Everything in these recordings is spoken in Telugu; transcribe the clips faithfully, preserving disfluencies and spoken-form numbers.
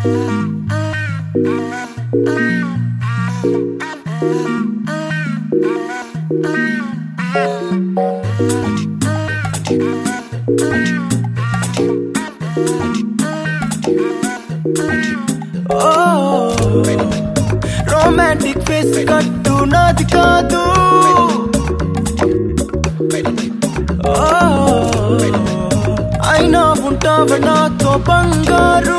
Romantic face kattu nadi kaadu. Aina untava nato bangaru.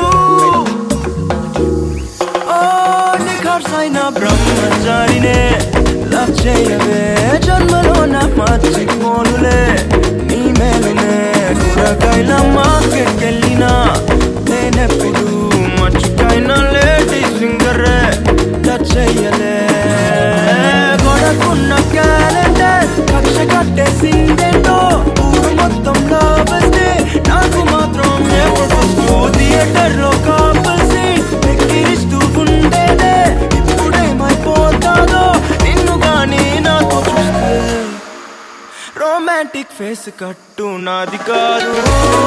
Oh, nikharsaina brahmacharine love cheyave janmalo na machipolule nee melune kuragaila market kellina nenepudu machikaina lady singer touch cheyale godakunna calendar kaksha katte sindendo uru mottam lovaste naaku matram epudu theater lo compulsi ekiristu undede ippude mai potado ninnu gaani naaku chuste romantic face kattu nadi kaadu.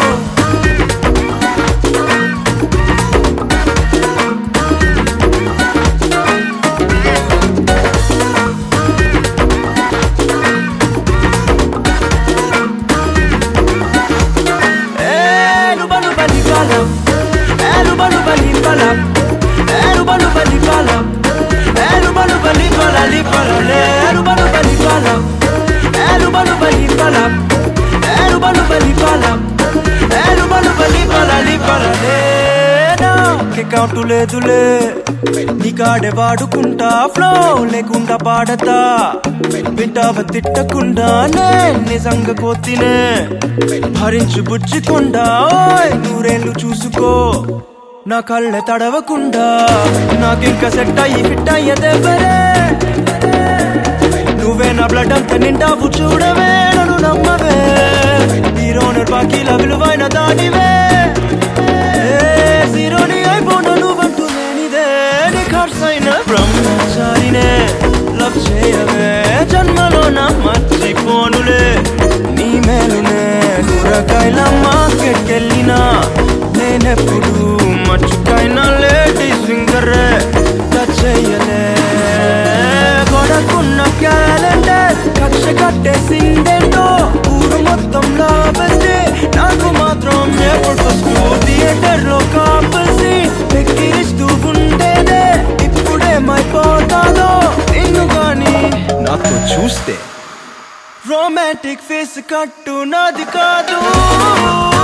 కాటులే దులే నీకాడే వాడుకుంటా ఫ్లో లేకుండా పాడతా వింటావ తిట్టకుండానే నిజంగా కోతినే భరించు బుజ్జికుండా ఓయ్ నూరేళ్ళు చూసుకో నా కళ్ళె తడవకుండా నాకింకా సెట్ అయ్యి ఫిట్ అయ్యేదెవరే నువ్వే నా బ్లడ్ అంతా నిండావు చూడవే నన్ను నమ్మవే హీరోనర్ బాకీల విలువైన దానివే జీరోని అయిపోను నువ్వంటూ లేనిదే నిఖార్సైన బ్రహ్మచారినే లవ్ చేయవే జన్మలో నా మర్చిపోనులే నీ మేలునే కూరగాయల మార్కెట్కెళ్ళినా నేనెప్పుడు మర్చిపోయిన లేడీ సింగర్ టచ్ చెయ్యలే గొడకున్న క్యాలెండర్ కక్ష కట్టేసిందేంటో ఊరు మొత్తంలో బెస్ట్ నాకు మాత్రం ఎప్పుడు ఫస్ట్ థియేటర్ లో కాంపల్సి ఎక్కిరిస్తూ ఉండేదే ఇప్పుడేమైపోతాదో నిన్ను గాని నాతో చూస్తే రొమాంటిక్ ఫేస్ కట్టు నాది కాదు.